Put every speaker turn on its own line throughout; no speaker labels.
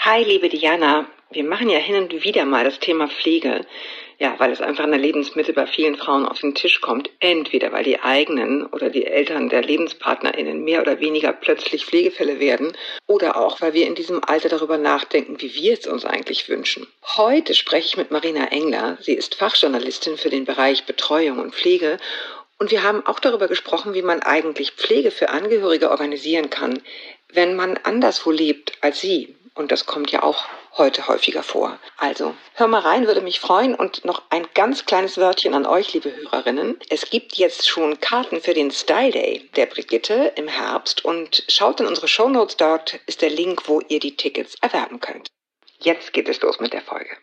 Hi, liebe Diana. Wir machen ja hin und wieder mal das Thema Pflege. Ja, weil es einfach in der Lebensmittel bei vielen Frauen auf den Tisch kommt. Entweder weil die eigenen oder die Eltern der LebenspartnerInnen mehr oder weniger plötzlich Pflegefälle werden oder auch, weil wir in diesem Alter darüber nachdenken, wie wir es uns eigentlich wünschen. Heute spreche ich mit Marina Engler. Sie ist Fachjournalistin für den Bereich Betreuung und Pflege. Und wir haben auch darüber gesprochen, wie man eigentlich Pflege für Angehörige organisieren kann, wenn man anderswo lebt als sie. Und das kommt ja auch heute häufiger vor. Also, hör mal rein, würde mich freuen. Und noch ein ganz kleines Wörtchen an euch, liebe Hörerinnen. Es gibt jetzt schon Karten für den Style Day der Brigitte im Herbst. Und schaut in unsere Shownotes, dort ist der Link, wo ihr die Tickets erwerben könnt. Jetzt geht es los mit der Folge.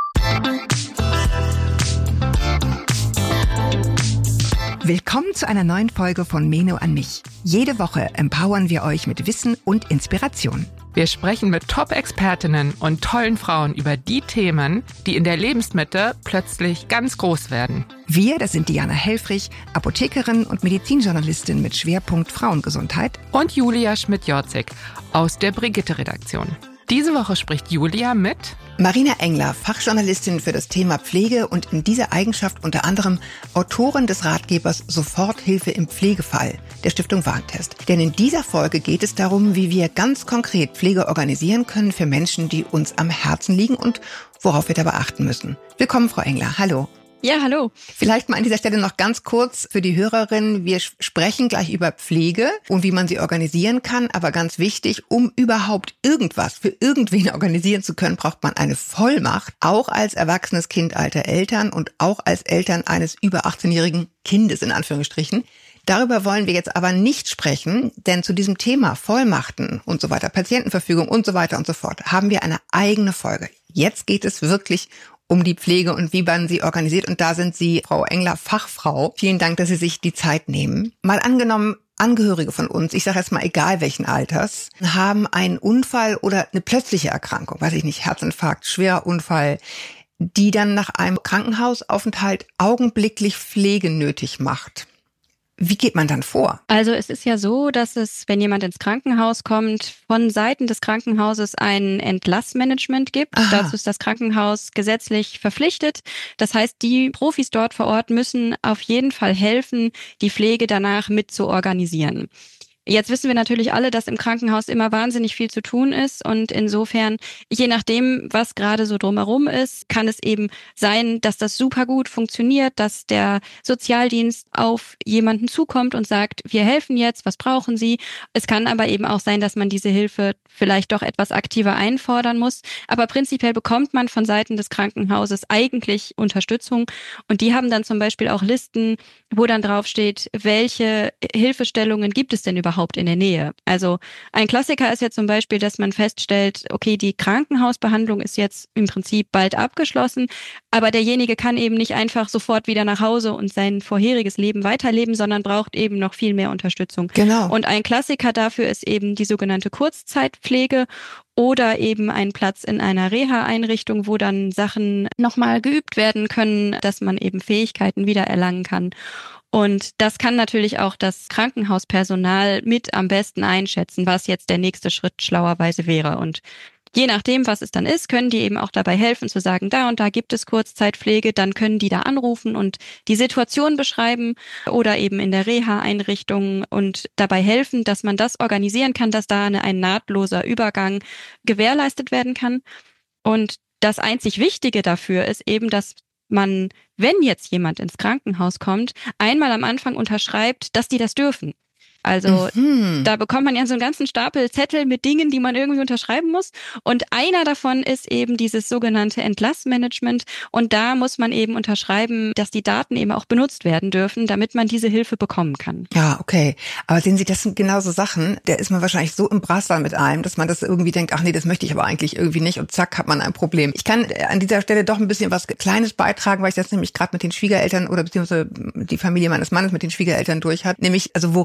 Willkommen zu einer neuen Folge von Meno an mich. Jede Woche empowern wir euch mit Wissen und Inspiration.
Wir sprechen mit Top-Expertinnen und tollen Frauen über die Themen, die in der Lebensmitte plötzlich ganz groß werden.
Wir, das sind Diana Helfrich, Apothekerin und Medizinjournalistin mit Schwerpunkt Frauengesundheit.
Und Julia Schmidt-Jorzig aus der Brigitte-Redaktion. Diese Woche spricht Julia mit
Marina Engler, Fachjournalistin für das Thema Pflege und in dieser Eigenschaft unter anderem Autorin des Ratgebers Soforthilfe im Pflegefall der Stiftung Warentest. Denn in dieser Folge geht es darum, wie wir ganz konkret Pflege organisieren können für Menschen, die uns am Herzen liegen und worauf wir dabei achten müssen. Willkommen, Frau Engler. Hallo.
Ja, hallo.
Vielleicht mal an dieser Stelle noch ganz kurz für die Hörerinnen. Wir sprechen gleich über Pflege und wie man sie organisieren kann. Aber ganz wichtig, um überhaupt irgendwas für irgendwen organisieren zu können, braucht man eine Vollmacht. Auch als erwachsenes Kind alter Eltern und auch als Eltern eines über 18-jährigen Kindes in Anführungsstrichen. Darüber wollen wir jetzt aber nicht sprechen, denn zu diesem Thema Vollmachten und so weiter, Patientenverfügung und so weiter und so fort, haben wir eine eigene Folge. Jetzt geht es wirklich um die Pflege und wie man sie organisiert. Und da sind Sie, Frau Engler, Fachfrau. Vielen Dank, dass Sie sich die Zeit nehmen. Mal angenommen, Angehörige von uns, ich sage jetzt mal egal welchen Alters, haben einen Unfall oder eine plötzliche Erkrankung, weiß ich nicht, Herzinfarkt, schwerer Unfall, die dann nach einem Krankenhausaufenthalt augenblicklich Pflege nötig macht. Wie geht man dann vor?
Also es ist ja so, dass es, wenn jemand ins Krankenhaus kommt, von Seiten des Krankenhauses ein Entlassmanagement gibt.
Aha.
Dazu ist das Krankenhaus gesetzlich verpflichtet. Das heißt, die Profis dort vor Ort müssen auf jeden Fall helfen, die Pflege danach mit zu organisieren. Jetzt wissen wir natürlich alle, dass im Krankenhaus immer wahnsinnig viel zu tun ist und insofern, je nachdem, was gerade so drumherum ist, kann es eben sein, dass das super gut funktioniert, dass der Sozialdienst auf jemanden zukommt und sagt, wir helfen jetzt, was brauchen Sie? Es kann aber eben auch sein, dass man diese Hilfe vielleicht doch etwas aktiver einfordern muss, aber prinzipiell bekommt man von Seiten des Krankenhauses eigentlich Unterstützung und die haben dann zum Beispiel auch Listen, wo dann draufsteht, welche Hilfestellungen gibt es denn überhaupt in der Nähe. Also ein Klassiker ist ja zum Beispiel, dass man feststellt, okay, die Krankenhausbehandlung ist jetzt im Prinzip bald abgeschlossen, aber derjenige kann eben nicht einfach sofort wieder nach Hause und sein vorheriges Leben weiterleben, sondern braucht eben noch viel mehr Unterstützung.
Genau.
Und ein Klassiker dafür ist eben die sogenannte Kurzzeitpflege oder eben ein Platz in einer Reha-Einrichtung, wo dann Sachen nochmal geübt werden können, dass man eben Fähigkeiten wiedererlangen kann. Und das kann natürlich auch das Krankenhauspersonal mit am besten einschätzen, was jetzt der nächste Schritt schlauerweise wäre. Und je nachdem, was es dann ist, können die eben auch dabei helfen zu sagen, da und da gibt es Kurzzeitpflege, dann können die da anrufen und die Situation beschreiben oder eben in der Reha-Einrichtung und dabei helfen, dass man das organisieren kann, dass da ein nahtloser Übergang gewährleistet werden kann. Und das einzig Wichtige dafür ist eben, dass man, wenn jetzt jemand ins Krankenhaus kommt, einmal am Anfang unterschreibt, dass die das dürfen. Also da bekommt man ja so einen ganzen Stapel Zettel mit Dingen, die man irgendwie unterschreiben muss. Und einer davon ist eben dieses sogenannte Entlassmanagement. Und da muss man eben unterschreiben, dass die Daten eben auch benutzt werden dürfen, damit man diese Hilfe bekommen kann.
Ja, okay. Aber sehen Sie, das sind genauso Sachen, da ist man wahrscheinlich so im Brassal mit einem, dass man das irgendwie denkt, ach nee, das möchte ich aber eigentlich irgendwie nicht. Und zack, hat man ein Problem. Ich kann an dieser Stelle doch ein bisschen was Kleines beitragen, weil ich das nämlich gerade mit den Schwiegereltern oder beziehungsweise die Familie meines Mannes mit den Schwiegereltern durch hat. Nämlich, also worin das genau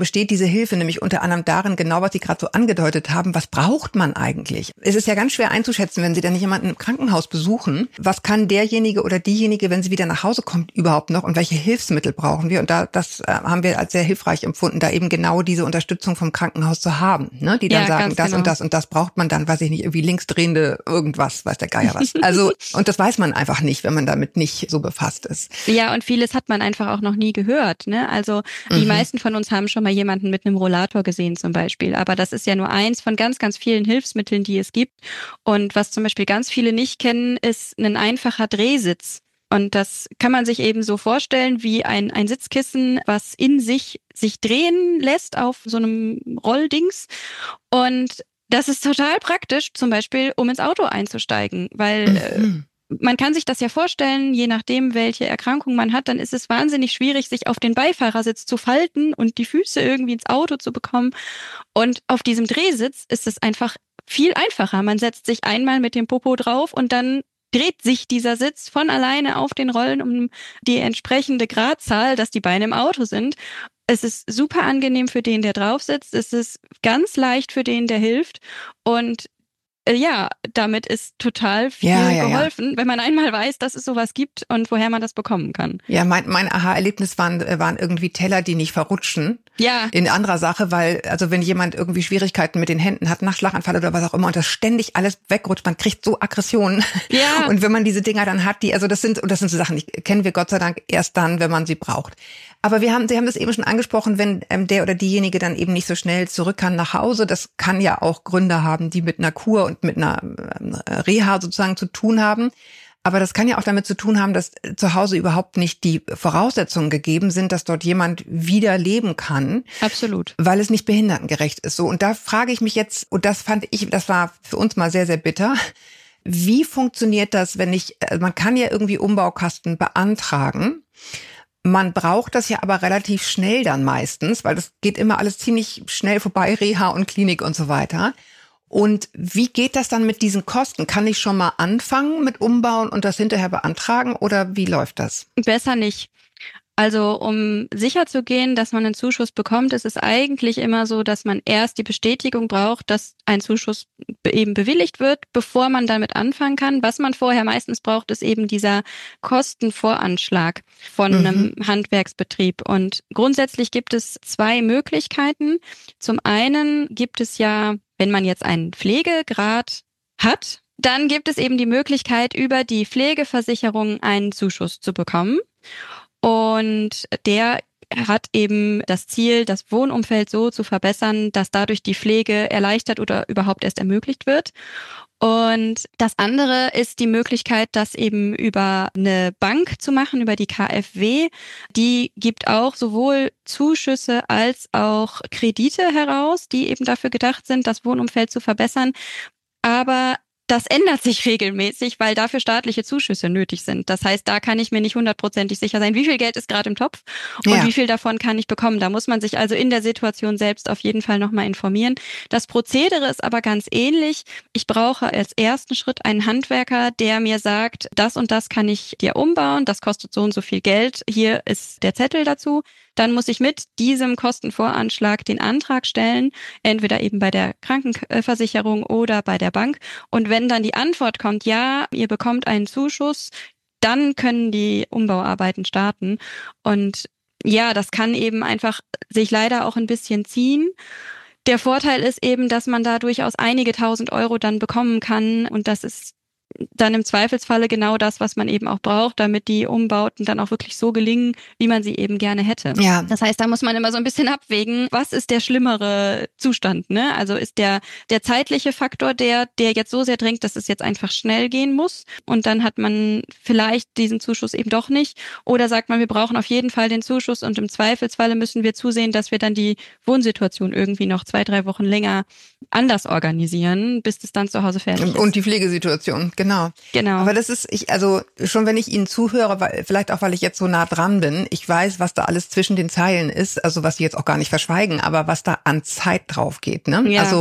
besteht diese Hilfe nämlich unter anderem darin, genau was Sie gerade so angedeutet haben, was braucht man eigentlich? Es ist ja ganz schwer einzuschätzen, wenn Sie dann nicht jemanden im Krankenhaus besuchen, was kann derjenige oder diejenige, wenn sie wieder nach Hause kommt, überhaupt noch und welche Hilfsmittel brauchen wir? Und das haben wir als sehr hilfreich empfunden, da eben genau diese Unterstützung vom Krankenhaus zu haben, ne? Die dann sagen, das und das und das braucht man dann, weiß ich nicht, irgendwie linksdrehende irgendwas, weiß der Geier was. Also, und das weiß man einfach nicht, wenn man damit nicht so befasst ist.
Ja, und vieles hat man einfach auch noch nie gehört, ne? Also die meisten von uns haben schon mal jemanden mit einem Rollator gesehen zum Beispiel, aber das ist ja nur eins von ganz, ganz vielen Hilfsmitteln, die es gibt. Und was zum Beispiel ganz viele nicht kennen, ist ein einfacher Drehsitz. Und das kann man sich eben so vorstellen wie ein Sitzkissen, was in sich drehen lässt auf so einem Rolldings. Und das ist total praktisch, zum Beispiel, um ins Auto einzusteigen, weil man kann sich das ja vorstellen, je nachdem, welche Erkrankung man hat, dann ist es wahnsinnig schwierig, sich auf den Beifahrersitz zu falten und die Füße irgendwie ins Auto zu bekommen. Und auf diesem Drehsitz ist es einfach viel einfacher. Man setzt sich einmal mit dem Popo drauf und dann dreht sich dieser Sitz von alleine auf den Rollen um die entsprechende Gradzahl, dass die Beine im Auto sind. Es ist super angenehm für den, der drauf sitzt. Es ist ganz leicht für den, der hilft. Und ja, damit ist total viel geholfen, wenn man einmal weiß, dass es sowas gibt und woher man das bekommen kann.
Ja, mein Aha-Erlebnis waren irgendwie Teller, die nicht verrutschen.
Ja.
In anderer Sache, weil, also wenn jemand irgendwie Schwierigkeiten mit den Händen hat, nach Schlaganfall oder was auch immer und das ständig alles wegrutscht, man kriegt so Aggressionen.
Ja.
Und wenn man diese Dinger dann hat, das sind so Sachen, die kennen wir Gott sei Dank erst dann, wenn man sie braucht. Aber Sie haben das eben schon angesprochen, wenn der oder diejenige dann eben nicht so schnell zurück kann nach Hause. Das kann ja auch Gründe haben, die mit einer Kur und mit einer Reha sozusagen zu tun haben. Aber das kann ja auch damit zu tun haben, dass zu Hause überhaupt nicht die Voraussetzungen gegeben sind, dass dort jemand wieder leben kann.
Absolut.
Weil es nicht behindertengerecht ist. So, und da frage ich mich jetzt, und das war für uns mal sehr, sehr bitter. Wie funktioniert das, man kann ja irgendwie Umbaukasten beantragen. Man braucht das ja aber relativ schnell dann meistens, weil das geht immer alles ziemlich schnell vorbei, Reha und Klinik und so weiter. Und wie geht das dann mit diesen Kosten? Kann ich schon mal anfangen mit Umbauen und das hinterher beantragen oder wie läuft das?
Besser nicht. Also um sicher zu gehen, dass man einen Zuschuss bekommt, ist es eigentlich immer so, dass man erst die Bestätigung braucht, dass ein Zuschuss eben bewilligt wird, bevor man damit anfangen kann. Was man vorher meistens braucht, ist eben dieser Kostenvoranschlag von einem Handwerksbetrieb. Und grundsätzlich gibt es zwei Möglichkeiten. Zum einen gibt es ja, wenn man jetzt einen Pflegegrad hat, dann gibt es eben die Möglichkeit, über die Pflegeversicherung einen Zuschuss zu bekommen. Und der hat eben das Ziel, das Wohnumfeld so zu verbessern, dass dadurch die Pflege erleichtert oder überhaupt erst ermöglicht wird. Und das andere ist die Möglichkeit, das eben über eine Bank zu machen, über die KfW. Die gibt auch sowohl Zuschüsse als auch Kredite heraus, die eben dafür gedacht sind, das Wohnumfeld zu verbessern. Aber das ändert sich regelmäßig, weil dafür staatliche Zuschüsse nötig sind. Das heißt, da kann ich mir nicht 100%ig sicher sein, wie viel Geld ist gerade im Topf und wie viel davon kann ich bekommen. Da muss man sich also in der Situation selbst auf jeden Fall nochmal informieren. Das Prozedere ist aber ganz ähnlich. Ich brauche als ersten Schritt einen Handwerker, der mir sagt, das und das kann ich dir umbauen, das kostet so und so viel Geld, hier ist der Zettel dazu. Dann muss ich mit diesem Kostenvoranschlag den Antrag stellen, entweder eben bei der Krankenversicherung oder bei der Bank. Und wenn dann die Antwort kommt, ja, ihr bekommt einen Zuschuss, dann können die Umbauarbeiten starten. Und ja, das kann eben einfach sich leider auch ein bisschen ziehen. Der Vorteil ist eben, dass man da durchaus einige tausend Euro dann bekommen kann. Und das ist dann im Zweifelsfalle genau das, was man eben auch braucht, damit die Umbauten dann auch wirklich so gelingen, wie man sie eben gerne hätte.
Ja.
Das heißt, da muss man immer so ein bisschen abwägen, was ist der schlimmere Zustand, ne? Also ist der zeitliche Faktor der jetzt so sehr drängt, dass es jetzt einfach schnell gehen muss und dann hat man vielleicht diesen Zuschuss eben doch nicht, oder sagt man, wir brauchen auf jeden Fall den Zuschuss und im Zweifelsfalle müssen wir zusehen, dass wir dann die Wohnsituation irgendwie noch 2-3 Wochen länger anders organisieren, bis das dann zu Hause fertig ist.
Und die Pflegesituation. Genau. Aber das ist, schon wenn ich Ihnen zuhöre, vielleicht auch, weil ich jetzt so nah dran bin, ich weiß, was da alles zwischen den Zeilen ist, also was Sie jetzt auch gar nicht verschweigen, aber was da an Zeit drauf geht, ne?
Ja.
Also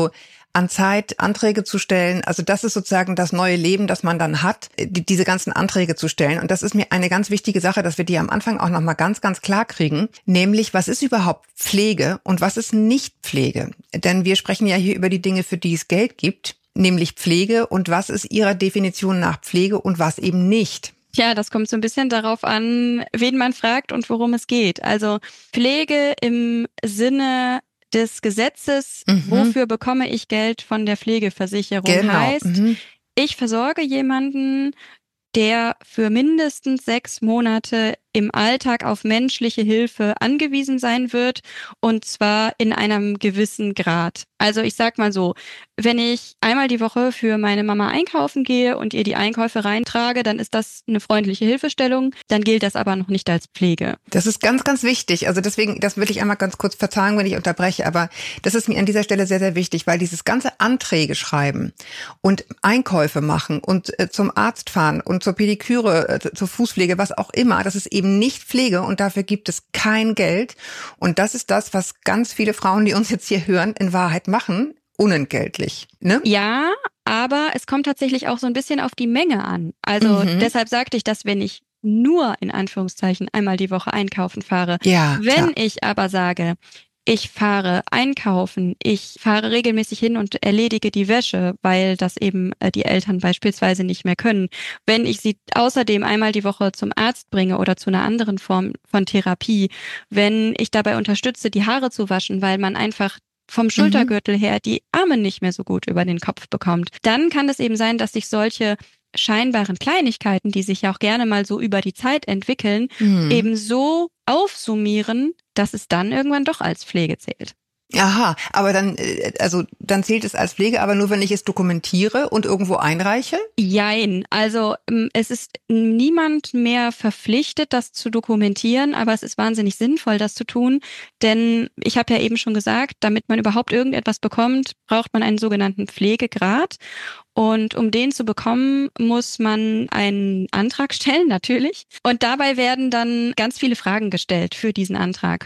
an Zeit, Anträge zu stellen. Also das ist sozusagen das neue Leben, das man dann hat, diese ganzen Anträge zu stellen. Und das ist mir eine ganz wichtige Sache, dass wir die am Anfang auch nochmal ganz, ganz klar kriegen. Nämlich, was ist überhaupt Pflege und was ist nicht Pflege? Denn wir sprechen ja hier über die Dinge, für die es Geld gibt, nämlich Pflege. Und was ist Ihrer Definition nach Pflege und was eben nicht?
Ja, das kommt so ein bisschen darauf an, wen man fragt und worum es geht. Also Pflege im Sinne des Gesetzes, wofür bekomme ich Geld von der Pflegeversicherung, heißt, ich versorge jemanden, der für mindestens 6 Monate im Alltag auf menschliche Hilfe angewiesen sein wird, und zwar in einem gewissen Grad. Also ich sag mal so, wenn ich einmal die Woche für meine Mama einkaufen gehe und ihr die Einkäufe reintrage, dann ist das eine freundliche Hilfestellung, dann gilt das aber noch nicht als Pflege.
Das ist ganz, ganz wichtig. Also deswegen, das will ich einmal ganz kurz verzeihen, wenn ich unterbreche, aber das ist mir an dieser Stelle sehr, sehr wichtig, weil dieses ganze Anträge schreiben und Einkäufe machen und zum Arzt fahren und zur Pediküre, zur Fußpflege, was auch immer, das ist eben nicht Pflege und dafür gibt es kein Geld. Und das ist das, was ganz viele Frauen, die uns jetzt hier hören, in Wahrheit machen, unentgeltlich. Ne?
Ja, aber es kommt tatsächlich auch so ein bisschen auf die Menge an. Also deshalb sagte ich, dass wenn ich nur in Anführungszeichen einmal die Woche einkaufen fahre, wenn ich aber sage, ich fahre einkaufen, ich fahre regelmäßig hin und erledige die Wäsche, weil das eben die Eltern beispielsweise nicht mehr können. Wenn ich sie außerdem einmal die Woche zum Arzt bringe oder zu einer anderen Form von Therapie, wenn ich dabei unterstütze, die Haare zu waschen, weil man einfach vom Schultergürtel her die Arme nicht mehr so gut über den Kopf bekommt, dann kann es eben sein, dass sich solche scheinbaren Kleinigkeiten, die sich ja auch gerne mal so über die Zeit entwickeln, eben so aufsummieren, dass es dann irgendwann doch als Pflege zählt.
Aha, aber dann zählt es als Pflege, aber nur, wenn ich es dokumentiere und irgendwo einreiche?
Jein, also es ist niemand mehr verpflichtet, das zu dokumentieren, aber es ist wahnsinnig sinnvoll, das zu tun, denn ich habe ja eben schon gesagt, damit man überhaupt irgendetwas bekommt, braucht man einen sogenannten Pflegegrad. Und um den zu bekommen, muss man einen Antrag stellen, natürlich. Und dabei werden dann ganz viele Fragen gestellt für diesen Antrag.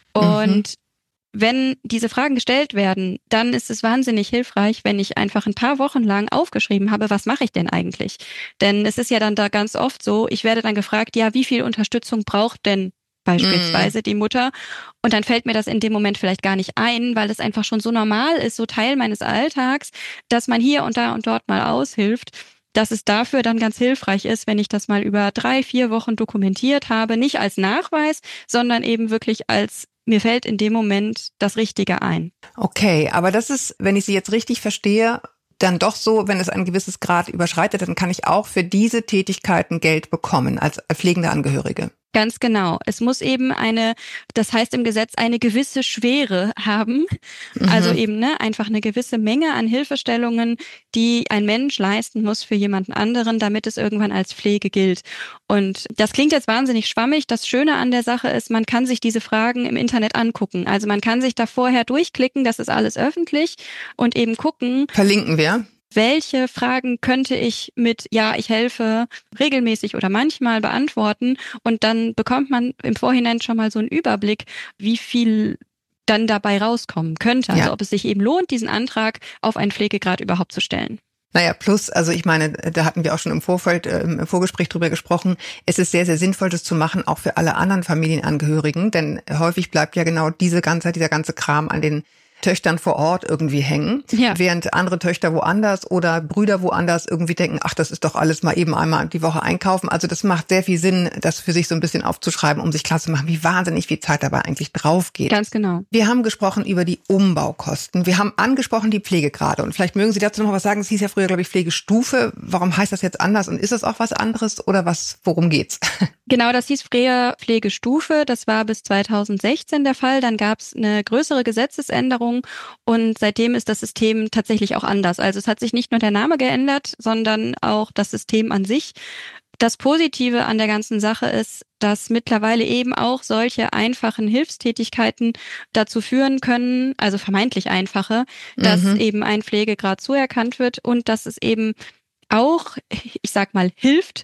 Und wenn diese Fragen gestellt werden, dann ist es wahnsinnig hilfreich, wenn ich einfach ein paar Wochen lang aufgeschrieben habe, was mache ich denn eigentlich? Denn es ist ja dann da ganz oft so, ich werde dann gefragt, ja, wie viel Unterstützung braucht denn beispielsweise die Mutter? Und dann fällt mir das in dem Moment vielleicht gar nicht ein, weil es einfach schon so normal ist, so Teil meines Alltags, dass man hier und da und dort mal aushilft, dass es dafür dann ganz hilfreich ist, wenn ich das mal über 3-4 Wochen dokumentiert habe, nicht als Nachweis, sondern eben wirklich als mir fällt in dem Moment das Richtige ein.
Okay, aber das ist, wenn ich Sie jetzt richtig verstehe, dann doch so, wenn es ein gewisses Grad überschreitet, dann kann ich auch für diese Tätigkeiten Geld bekommen als pflegende Angehörige.
Ganz genau. Es muss eben das heißt im Gesetz, eine gewisse Schwere haben. Also eben einfach eine gewisse Menge an Hilfestellungen, die ein Mensch leisten muss für jemanden anderen, damit es irgendwann als Pflege gilt. Und das klingt jetzt wahnsinnig schwammig. Das Schöne an der Sache ist, man kann sich diese Fragen im Internet angucken. Also man kann sich da vorher durchklicken, das ist alles öffentlich, und eben gucken.
Verlinken wir.
Welche Fragen könnte ich mit ja, ich helfe regelmäßig oder manchmal beantworten, und dann bekommt man im Vorhinein schon mal so einen Überblick, wie viel dann dabei rauskommen könnte. Also ob es sich eben lohnt, diesen Antrag auf einen Pflegegrad überhaupt zu stellen.
Naja, plus, also ich meine, da hatten wir auch schon im Vorgespräch drüber gesprochen, es ist sehr, sehr sinnvoll, das zu machen, auch für alle anderen Familienangehörigen, denn häufig bleibt ja genau dieser ganze Kram an den Töchtern vor Ort irgendwie hängen, während andere Töchter woanders oder Brüder woanders irgendwie denken, ach, das ist doch alles mal eben einmal die Woche einkaufen. Also das macht sehr viel Sinn, das für sich so ein bisschen aufzuschreiben, um sich klarzumachen, wie wahnsinnig viel Zeit dabei eigentlich drauf geht.
Ganz genau.
Wir haben gesprochen über die Umbaukosten. Wir haben angesprochen die Pflegegrade. Und vielleicht mögen Sie dazu noch was sagen. Es hieß ja früher, glaube ich, Pflegestufe. Warum heißt das jetzt anders? Und ist es auch was anderes oder worum geht's?
Genau, das hieß früher Pflegestufe. Das war bis 2016 der Fall. Dann gab es eine größere Gesetzesänderung und seitdem ist das System tatsächlich auch anders. Also es hat sich nicht nur der Name geändert, sondern auch das System an sich. Das Positive an der ganzen Sache ist, dass mittlerweile eben auch solche einfachen Hilfstätigkeiten dazu führen können, also vermeintlich einfache, dass eben ein Pflegegrad zuerkannt wird und dass es eben auch, ich sag mal, hilft,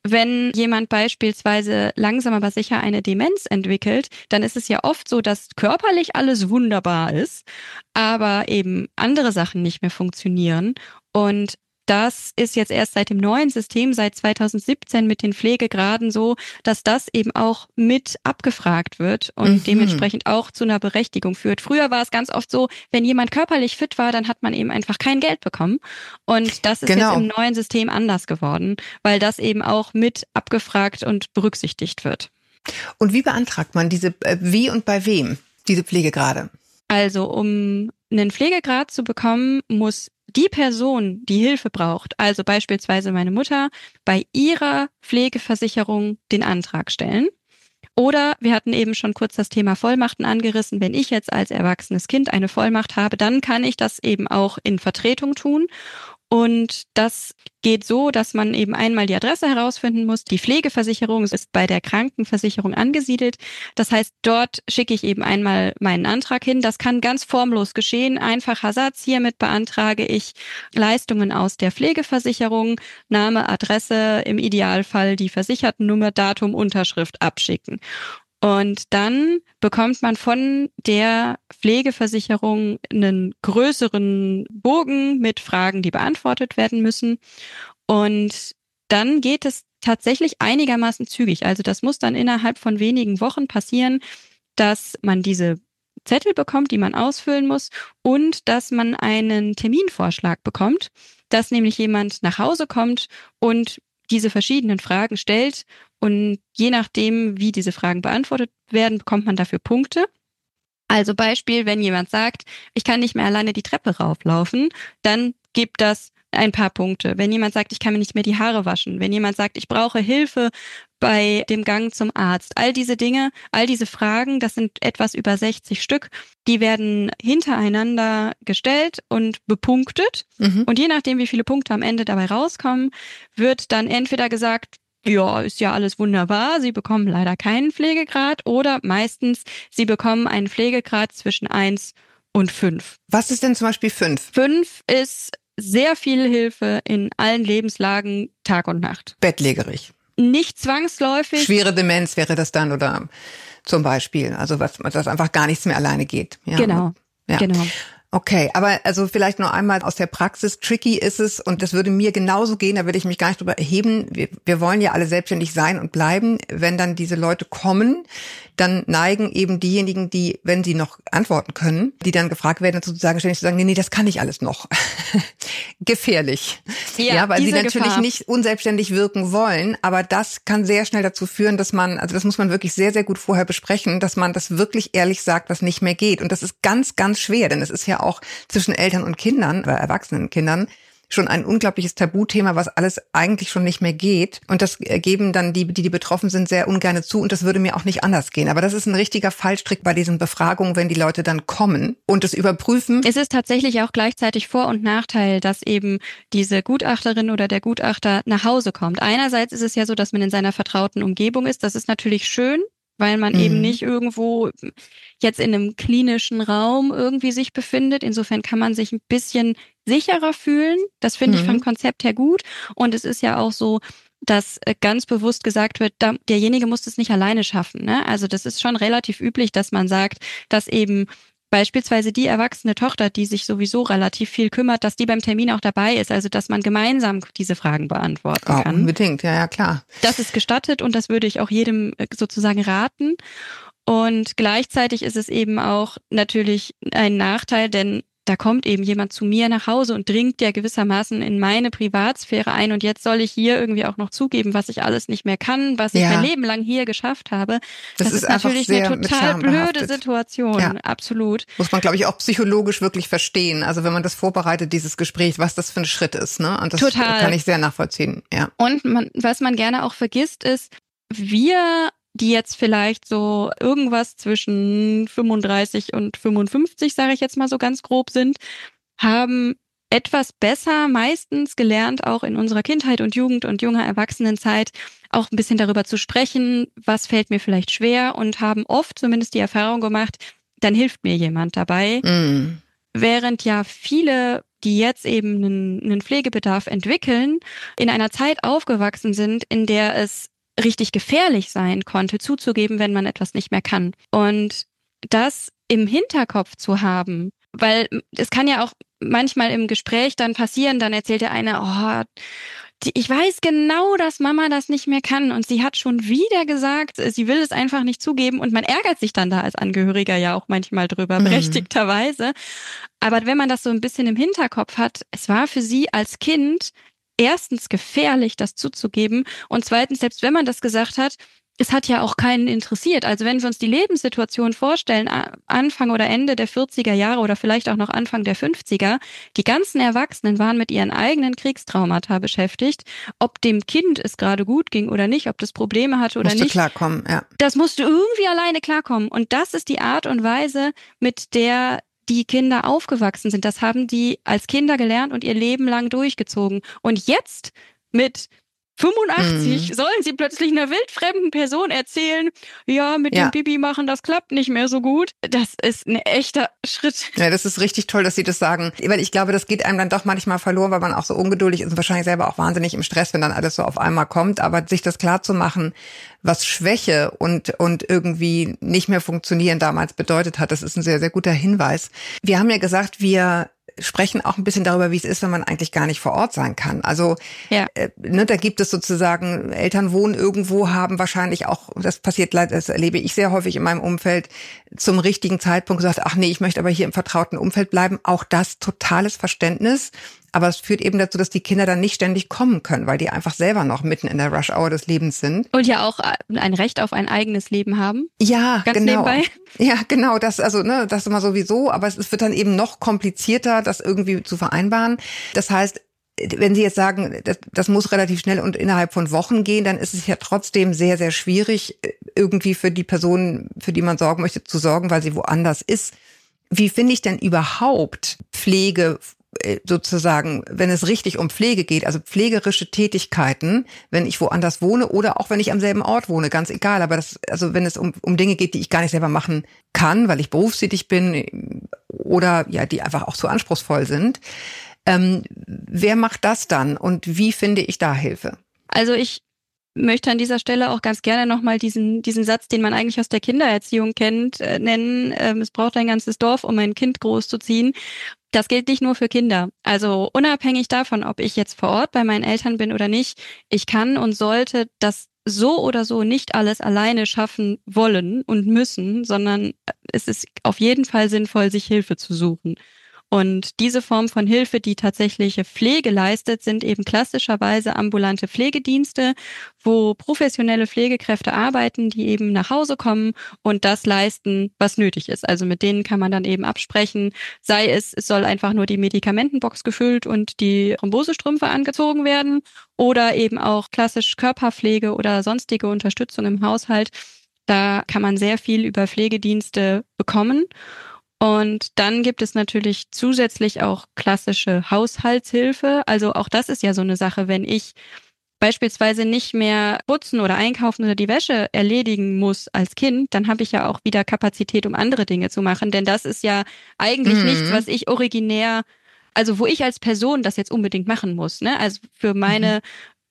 wenn jemand beispielsweise langsam aber sicher eine Demenz entwickelt, dann ist es ja oft so, dass körperlich alles wunderbar ist, aber eben andere Sachen nicht mehr funktionieren. Und das ist jetzt erst seit dem neuen System, seit 2017 mit den Pflegegraden so, dass das eben auch mit abgefragt wird und dementsprechend auch zu einer Berechtigung führt. Früher war es ganz oft so, wenn jemand körperlich fit war, dann hat man eben einfach kein Geld bekommen. Und das ist jetzt im neuen System anders geworden, weil das eben auch mit abgefragt und berücksichtigt wird.
Und wie beantragt man wie und bei wem diese Pflegegrade?
Also um einen Pflegegrad zu bekommen, muss die Person, die Hilfe braucht, also beispielsweise meine Mutter, bei ihrer Pflegeversicherung den Antrag stellen. Oder wir hatten eben schon kurz das Thema Vollmachten angerissen. Wenn ich jetzt als erwachsenes Kind eine Vollmacht habe, dann kann ich das eben auch in Vertretung tun. Und das geht so, dass man eben einmal die Adresse herausfinden muss. Die Pflegeversicherung ist bei der Krankenversicherung angesiedelt. Das heißt, dort schicke ich eben einmal meinen Antrag hin. Das kann ganz formlos geschehen. Einfacher Satz. Hiermit beantrage ich Leistungen aus der Pflegeversicherung. Name, Adresse, im Idealfall die Versichertennummer, Datum, Unterschrift abschicken. Und dann bekommt man von der Pflegeversicherung einen größeren Bogen mit Fragen, die beantwortet werden müssen. Und dann geht es tatsächlich einigermaßen zügig. Also das muss dann innerhalb von wenigen Wochen passieren, dass man diese Zettel bekommt, die man ausfüllen muss und dass man einen Terminvorschlag bekommt, dass nämlich jemand nach Hause kommt und diese verschiedenen Fragen stellt. Und je nachdem, wie diese Fragen beantwortet werden, bekommt man dafür Punkte. Also Beispiel, wenn jemand sagt, ich kann nicht mehr alleine die Treppe rauflaufen, dann gibt das ein paar Punkte. Wenn jemand sagt, ich kann mir nicht mehr die Haare waschen, wenn jemand sagt, ich brauche Hilfe bei dem Gang zum Arzt, all diese Dinge, all diese Fragen, das sind etwas über 60 Stück, die werden hintereinander gestellt und bepunktet. Und je nachdem, wie viele Punkte am Ende dabei rauskommen, wird dann entweder gesagt, ja, ist ja alles wunderbar, Sie bekommen leider keinen Pflegegrad oder meistens, Sie bekommen einen Pflegegrad zwischen 1 und 5.
Was ist denn zum Beispiel 5?
5 ist sehr viel Hilfe in allen Lebenslagen, Tag und Nacht.
Bettlägerig.
Nicht zwangsläufig.
Schwere Demenz wäre das dann oder zum Beispiel, also was einfach gar nichts mehr alleine geht. Ja.
Genau,
ja.
Genau.
Okay, aber also vielleicht noch einmal aus der Praxis. Tricky ist es, und das würde mir genauso gehen, da würde ich mich gar nicht drüber erheben. Wir wollen ja alle selbstständig sein und bleiben. Wenn dann diese Leute kommen, dann neigen eben diejenigen, die, wenn sie noch antworten können, die dann gefragt werden, sozusagen ständig zu sagen, nee, das kann ich alles noch. Gefährlich. Ja, weil sie natürlich
Gefahr
nicht unselbstständig wirken wollen, aber das kann sehr schnell dazu führen, dass man, also das muss man wirklich sehr, sehr gut vorher besprechen, dass man das wirklich ehrlich sagt, was nicht mehr geht. Und das ist ganz, ganz schwer, denn es ist ja auch zwischen Eltern und Kindern oder erwachsenen Kindern schon ein unglaubliches Tabuthema, was alles eigentlich schon nicht mehr geht. Und das geben dann die betroffen sind, sehr ungerne zu. Und das würde mir auch nicht anders gehen. Aber das ist ein richtiger Fallstrick bei diesen Befragungen, wenn die Leute dann kommen und es überprüfen.
Es ist tatsächlich auch gleichzeitig Vor- und Nachteil, dass eben diese Gutachterin oder der Gutachter nach Hause kommt. Einerseits ist es ja so, dass man in seiner vertrauten Umgebung ist. Das ist natürlich schön, weil man eben nicht irgendwo jetzt in einem klinischen Raum irgendwie sich befindet. Insofern kann man sich ein bisschen sicherer fühlen. Das finde ich vom Konzept her gut. Und es ist ja auch so, dass ganz bewusst gesagt wird, derjenige muss es nicht alleine schaffen. Ne? Also das ist schon relativ üblich, dass man sagt, dass eben beispielsweise die erwachsene Tochter, die sich sowieso relativ viel kümmert, dass die beim Termin auch dabei ist, also dass man gemeinsam diese Fragen beantworten kann.
Unbedingt, ja, klar.
Das ist gestattet und das würde ich auch jedem sozusagen raten. Und gleichzeitig ist es eben auch natürlich ein Nachteil, denn da kommt eben jemand zu mir nach Hause und dringt ja gewissermaßen in meine Privatsphäre ein und jetzt soll ich hier irgendwie auch noch zugeben, was ich alles nicht mehr kann, was ich mein Leben lang hier geschafft habe. Das ist natürlich eine total blöde Situation, absolut.
Muss man, glaube ich, auch psychologisch wirklich verstehen, also wenn man das vorbereitet, dieses Gespräch, was das für ein Schritt ist, ne? Und das kann ich sehr nachvollziehen, ja.
Und was man gerne auch vergisst ist, wir die jetzt vielleicht so irgendwas zwischen 35 und 55, sage ich jetzt mal so ganz grob sind, haben etwas besser meistens gelernt, auch in unserer Kindheit und Jugend und junger Erwachsenenzeit, auch ein bisschen darüber zu sprechen, was fällt mir vielleicht schwer und haben oft zumindest die Erfahrung gemacht, dann hilft mir jemand dabei. Während ja viele die jetzt eben einen Pflegebedarf entwickeln, in einer Zeit aufgewachsen sind, in der es richtig gefährlich sein konnte, zuzugeben, wenn man etwas nicht mehr kann. Und das im Hinterkopf zu haben, weil es kann ja auch manchmal im Gespräch dann passieren, dann erzählt der eine, ich weiß genau, dass Mama das nicht mehr kann und sie hat schon wieder gesagt, sie will es einfach nicht zugeben und man ärgert sich dann da als Angehöriger ja auch manchmal drüber, berechtigterweise. Aber wenn man das so ein bisschen im Hinterkopf hat, es war für sie als Kind erstens gefährlich, das zuzugeben und zweitens, selbst wenn man das gesagt hat, es hat ja auch keinen interessiert. Also wenn wir uns die Lebenssituation vorstellen, Anfang oder Ende der 40er Jahre oder vielleicht auch noch Anfang der 50er, die ganzen Erwachsenen waren mit ihren eigenen Kriegstraumata beschäftigt. Ob dem Kind es gerade gut ging oder nicht, ob das Probleme hatte oder nicht.
Musste klarkommen, ja.
Das musste irgendwie alleine klarkommen. Und das ist die Art und Weise, mit der die Kinder aufgewachsen sind. Das haben die als Kinder gelernt und ihr Leben lang durchgezogen. Und jetzt mit 85 sollen sie plötzlich einer wildfremden Person erzählen, ja, mit dem Pipi machen, das klappt nicht mehr so gut. Das ist ein echter Schritt.
Ja, das ist richtig toll, dass Sie das sagen. Weil ich glaube, das geht einem dann doch manchmal verloren, weil man auch so ungeduldig ist und wahrscheinlich selber auch wahnsinnig im Stress, wenn dann alles so auf einmal kommt. Aber sich das klar zu machen, was Schwäche und irgendwie nicht mehr funktionieren damals bedeutet hat, das ist ein sehr, sehr guter Hinweis. Wir haben ja gesagt, wir sprechen auch ein bisschen darüber, wie es ist, wenn man eigentlich gar nicht vor Ort sein kann. Also da gibt es sozusagen, Eltern wohnen irgendwo, haben wahrscheinlich auch, das passiert leider, das erlebe ich sehr häufig in meinem Umfeld, zum richtigen Zeitpunkt gesagt, ach nee, ich möchte aber hier im vertrauten Umfeld bleiben. Auch das totales Verständnis. Aber es führt eben dazu, dass die Kinder dann nicht ständig kommen können, weil die einfach selber noch mitten in der Rush-Hour des Lebens sind.
Und ja auch ein Recht auf ein eigenes Leben haben.
Ja,
ganz
genau.
Nebenbei.
Ja, genau. Das immer sowieso. Aber es wird dann eben noch komplizierter, das irgendwie zu vereinbaren. Das heißt, wenn Sie jetzt sagen, das muss relativ schnell und innerhalb von Wochen gehen, dann ist es ja trotzdem sehr, sehr schwierig, irgendwie für die Person, für die man sorgen möchte, zu sorgen, weil sie woanders ist. Wie finde ich denn überhaupt Pflege sozusagen, wenn es richtig um Pflege geht, also pflegerische Tätigkeiten, wenn ich woanders wohne oder auch wenn ich am selben Ort wohne, ganz egal. Aber wenn es um Dinge geht, die ich gar nicht selber machen kann, weil ich berufstätig bin oder die einfach auch zu anspruchsvoll sind. Wer macht das dann und wie finde ich da Hilfe?
Also ich möchte an dieser Stelle auch ganz gerne nochmal diesen Satz, den man eigentlich aus der Kindererziehung kennt, nennen. Es braucht ein ganzes Dorf, um ein Kind großzuziehen. Das gilt nicht nur für Kinder. Also unabhängig davon, ob ich jetzt vor Ort bei meinen Eltern bin oder nicht, ich kann und sollte das so oder so nicht alles alleine schaffen wollen und müssen, sondern es ist auf jeden Fall sinnvoll, sich Hilfe zu suchen. Und diese Form von Hilfe, die tatsächliche Pflege leistet, sind eben klassischerweise ambulante Pflegedienste, wo professionelle Pflegekräfte arbeiten, die eben nach Hause kommen und das leisten, was nötig ist. Also mit denen kann man dann eben absprechen, sei es soll einfach nur die Medikamentenbox gefüllt und die Thrombosestrümpfe angezogen werden oder eben auch klassisch Körperpflege oder sonstige Unterstützung im Haushalt. Da kann man sehr viel über Pflegedienste bekommen. Und dann gibt es natürlich zusätzlich auch klassische Haushaltshilfe. Also auch das ist ja so eine Sache, wenn ich beispielsweise nicht mehr putzen oder einkaufen oder die Wäsche erledigen muss als Kind, dann habe ich ja auch wieder Kapazität, um andere Dinge zu machen. Denn das ist ja eigentlich nichts, was ich originär, also wo ich als Person das jetzt unbedingt machen muss. Ne? Also für meine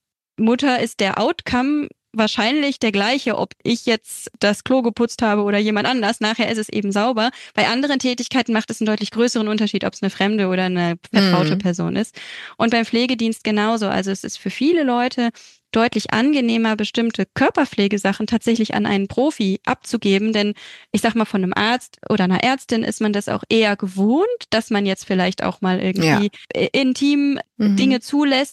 Mutter ist der Outcome wahrscheinlich der gleiche, ob ich jetzt das Klo geputzt habe oder jemand anders. Nachher ist es eben sauber. Bei anderen Tätigkeiten macht es einen deutlich größeren Unterschied, ob es eine fremde oder eine vertraute Person ist. Und beim Pflegedienst genauso. Also es ist für viele Leute deutlich angenehmer, bestimmte Körperpflegesachen tatsächlich an einen Profi abzugeben. Denn ich sag mal, von einem Arzt oder einer Ärztin ist man das auch eher gewohnt, dass man jetzt vielleicht auch mal irgendwie intim Dinge zulässt,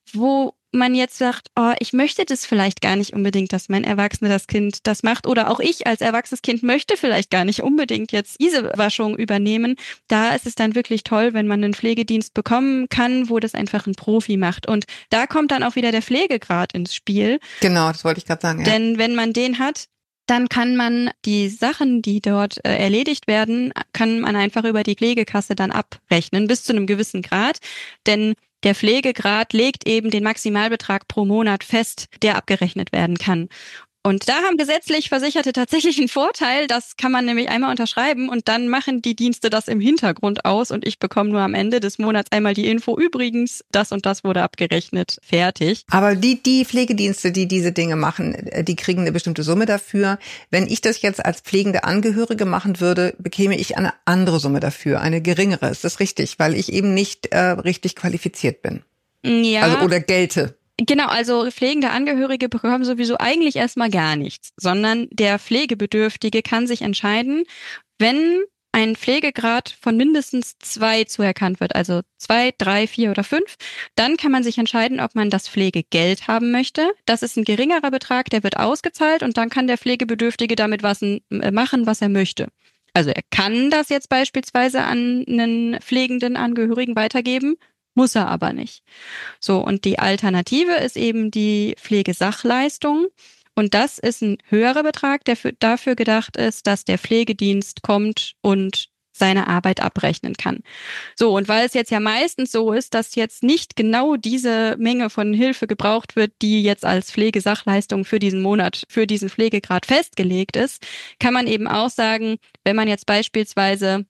wo man jetzt sagt, ich möchte das vielleicht gar nicht unbedingt, dass mein das Kind das macht. Oder auch ich als erwachsenes Kind möchte vielleicht gar nicht unbedingt jetzt diese Waschung übernehmen. Da ist es dann wirklich toll, wenn man einen Pflegedienst bekommen kann, wo das einfach ein Profi macht. Und da kommt dann auch wieder der Pflegegrad ins Spiel.
Genau, das wollte ich gerade sagen. Ja.
Denn wenn man den hat, dann kann man die Sachen, die dort erledigt werden, kann man einfach über die Pflegekasse dann abrechnen, bis zu einem gewissen Grad. Denn der Pflegegrad legt eben den Maximalbetrag pro Monat fest, der abgerechnet werden kann. Und da haben gesetzlich Versicherte tatsächlich einen Vorteil. Das kann man nämlich einmal unterschreiben und dann machen die Dienste das im Hintergrund aus und ich bekomme nur am Ende des Monats einmal die Info. Übrigens, das und das wurde abgerechnet. Fertig.
Aber die Pflegedienste, die diese Dinge machen, die kriegen eine bestimmte Summe dafür. Wenn ich das jetzt als pflegende Angehörige machen würde, bekäme ich eine andere Summe dafür, eine geringere. Ist das richtig? Weil ich eben nicht richtig qualifiziert bin.
Ja.
Also oder gelte.
Genau, also pflegende Angehörige bekommen sowieso eigentlich erstmal gar nichts, sondern der Pflegebedürftige kann sich entscheiden, wenn ein Pflegegrad von mindestens 2 zuerkannt wird, also 2, 3, 4 oder 5, dann kann man sich entscheiden, ob man das Pflegegeld haben möchte. Das ist ein geringerer Betrag, der wird ausgezahlt und dann kann der Pflegebedürftige damit was machen, was er möchte. Also er kann das jetzt beispielsweise an einen pflegenden Angehörigen weitergeben, muss er aber nicht. So, und die Alternative ist eben die Pflegesachleistung. Und das ist ein höherer Betrag, der dafür gedacht ist, dass der Pflegedienst kommt und seine Arbeit abrechnen kann. So, und weil es jetzt ja meistens so ist, dass jetzt nicht genau diese Menge von Hilfe gebraucht wird, die jetzt als Pflegesachleistung für diesen Monat, für diesen Pflegegrad festgelegt ist, kann man eben auch sagen, wenn man jetzt beispielsweise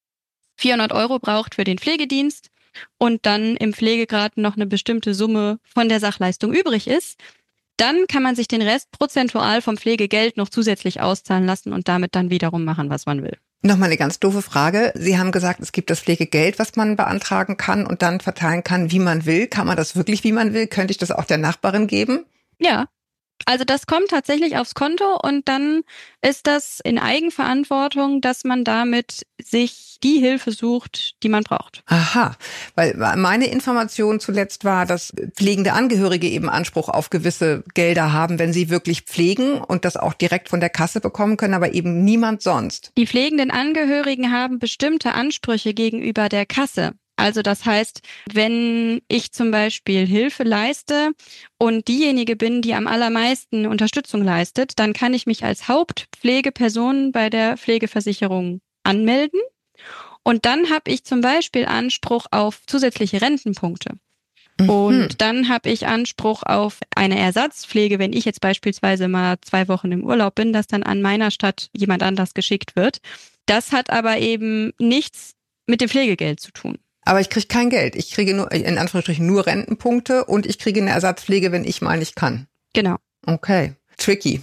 400 € braucht für den Pflegedienst, und dann im Pflegegrad noch eine bestimmte Summe von der Sachleistung übrig ist, dann kann man sich den Rest prozentual vom Pflegegeld noch zusätzlich auszahlen lassen und damit dann wiederum machen, was man will.
Nochmal eine ganz doofe Frage. Sie haben gesagt, es gibt das Pflegegeld, was man beantragen kann und dann verteilen kann, wie man will. Kann man das wirklich, wie man will? Könnte ich das auch der Nachbarin geben?
Ja. Also das kommt tatsächlich aufs Konto und dann ist das in Eigenverantwortung, dass man damit sich die Hilfe sucht, die man braucht.
Aha, weil meine Information zuletzt war, dass pflegende Angehörige eben Anspruch auf gewisse Gelder haben, wenn sie wirklich pflegen und das auch direkt von der Kasse bekommen können, aber eben niemand sonst.
Die pflegenden Angehörigen haben bestimmte Ansprüche gegenüber der Kasse. Also das heißt, wenn ich zum Beispiel Hilfe leiste und diejenige bin, die am allermeisten Unterstützung leistet, dann kann ich mich als Hauptpflegeperson bei der Pflegeversicherung anmelden. Und dann habe ich zum Beispiel Anspruch auf zusätzliche Rentenpunkte. Und dann habe ich Anspruch auf eine Ersatzpflege, wenn ich jetzt beispielsweise mal 2 Wochen im Urlaub bin, dass dann an meiner Stadt jemand anders geschickt wird. Das hat aber eben nichts mit dem Pflegegeld zu tun.
Aber ich kriege kein Geld. Ich kriege nur, in Anführungsstrichen, nur Rentenpunkte und ich kriege eine Ersatzpflege, wenn ich mal nicht kann.
Genau.
Okay. Tricky.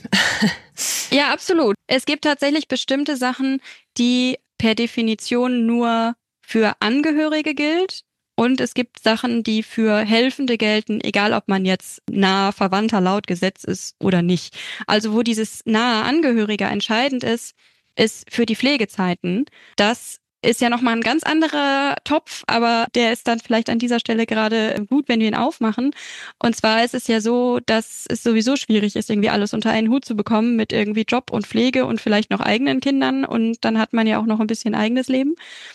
Ja, absolut. Es gibt tatsächlich bestimmte Sachen, die per Definition nur für Angehörige gilt. Und es gibt Sachen, die für Helfende gelten, egal ob man jetzt nahe Verwandter laut Gesetz ist oder nicht. Also wo dieses nahe Angehöriger entscheidend ist für die Pflegezeiten. Das ist ja nochmal ein ganz anderer Topf, aber der ist dann vielleicht an dieser Stelle gerade gut, wenn wir ihn aufmachen. Und zwar ist es ja so, dass es sowieso schwierig ist, irgendwie alles unter einen Hut zu bekommen mit irgendwie Job und Pflege und vielleicht noch eigenen Kindern. Und dann hat man ja auch noch ein bisschen eigenes Leben.